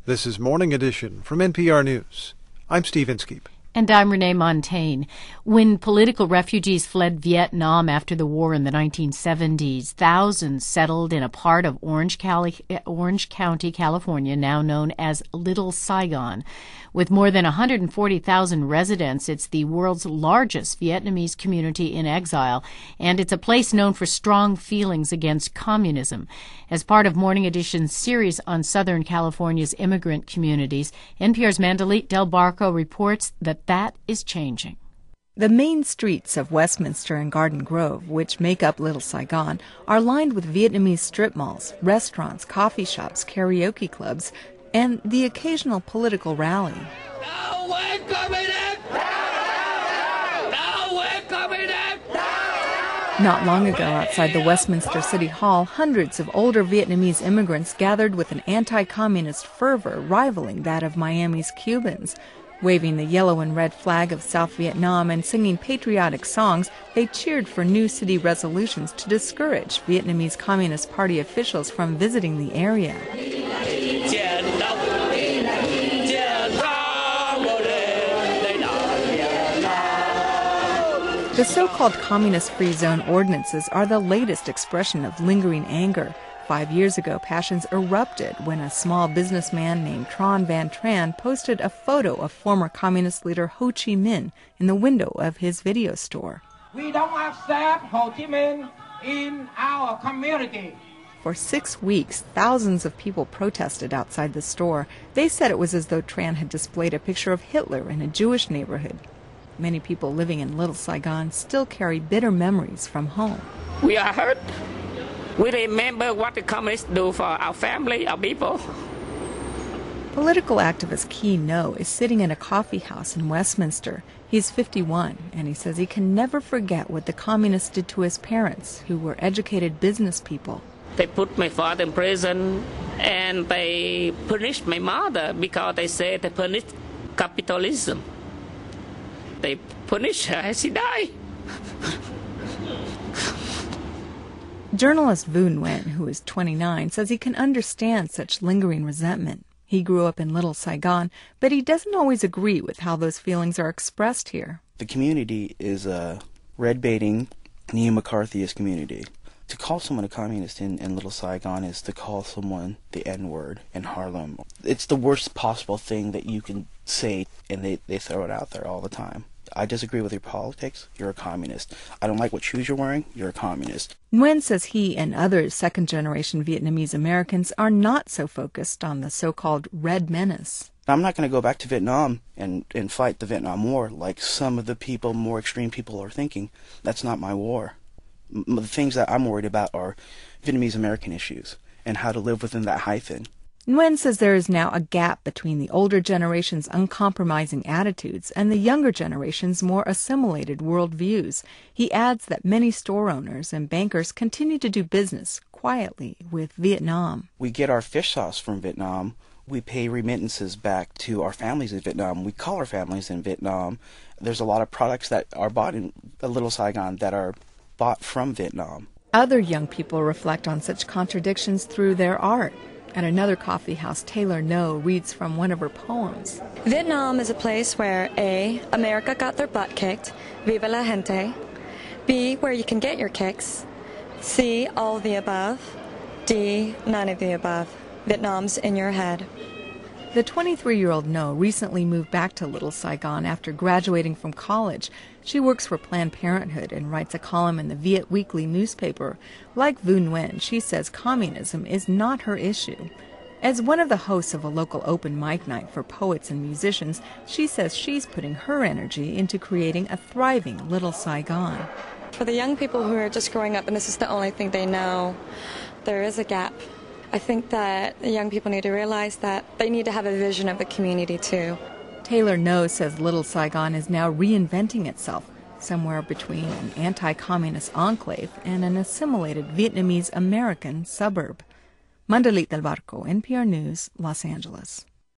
This is Morning Edition from NPR News. I'm Steve Inskeep. And I'm Renee Montaigne. When political refugees fled Vietnam after the war in the 1970s, thousands settled in a part of Orange County, California, now known as Little Saigon. With more than 140,000 residents, it's the world's largest Vietnamese community in exile, and it's a place known for strong feelings against communism. As part of Morning Edition's series on Southern California's immigrant communities, NPR's Mandalit Del Barco reports that is changing. The main streets of Westminster and Garden Grove, which make up Little Saigon, are lined with Vietnamese strip malls, restaurants, coffee shops, karaoke clubs, and the occasional political rally. No way communist! No way communist! Not long ago, outside the Westminster City Hall, hundreds of older Vietnamese immigrants gathered with an anti-communist fervor rivaling that of Miami's Cubans. Waving the yellow and red flag of South Vietnam and singing patriotic songs, they cheered for new city resolutions to discourage Vietnamese Communist Party officials from visiting the area. The so-called communist-free zone ordinances are the latest expression of lingering anger. 5 years ago, passions erupted when a small businessman named Tran Van Tran posted a photo of former communist leader Ho Chi Minh in the window of his video store. We don't accept Ho Chi Minh in our community. For 6 weeks, thousands of people protested outside the store. They said it was as though Tran had displayed a picture of Hitler in a Jewish neighborhood. Many people living in Little Saigon still carry bitter memories from home. We are hurt. We remember what the communists do for our family, our people. Political activist Key No is sitting in a coffee house in Westminster. He's 51, and he says he can never forget what the communists did to his parents, who were educated business people. They put my father in prison, and they punished my mother because they said they punished capitalism. They punished her as she died. Journalist Vu Nguyen, who is 29, says he can understand such lingering resentment. He grew up in Little Saigon, but he doesn't always agree with how those feelings are expressed here. The community is a red-baiting, neo-McCarthyist community. To call someone a communist in Little Saigon is to call someone the N-word in Harlem. It's the worst possible thing that you can say, and they throw it out there all the time. I disagree with your politics, you're a communist. I don't like what shoes you're wearing, you're a communist. Nguyen says he and other second-generation Vietnamese Americans are not so focused on the so-called Red Menace. I'm not going to go back to Vietnam and fight the Vietnam War like some of the people, more extreme people, are thinking. That's not my war. The things that I'm worried about are Vietnamese American issues and how to live within that hyphen. Nguyen says there is now a gap between the older generation's uncompromising attitudes and the younger generation's more assimilated worldviews. He adds that many store owners and bankers continue to do business quietly with Vietnam. We get our fish sauce from Vietnam. We pay remittances back to our families in Vietnam. We call our families in Vietnam. There's a lot of products that are bought in Little Saigon that are bought from Vietnam. Other young people reflect on such contradictions through their art. At another coffee house, Taylor No reads from one of her poems. Vietnam is a place where A, America got their butt kicked, viva la gente. B, where you can get your kicks. C, all of the above. D, none of the above. Vietnam's in your head. The 23-year-old No recently moved back to Little Saigon after graduating from college. She works for Planned Parenthood and writes a column in the Viet Weekly newspaper. Like Vu Nguyen, she says communism is not her issue. As one of the hosts of a local open mic night for poets and musicians, she says she's putting her energy into creating a thriving Little Saigon. For the young people who are just growing up and this is the only thing they know, there is a gap. I think that the young people need to realize that they need to have a vision of the community too. Taylor No says Little Saigon is now reinventing itself, somewhere between an anti-communist enclave and an assimilated Vietnamese American suburb. Mandalit Del Barco, NPR News, Los Angeles.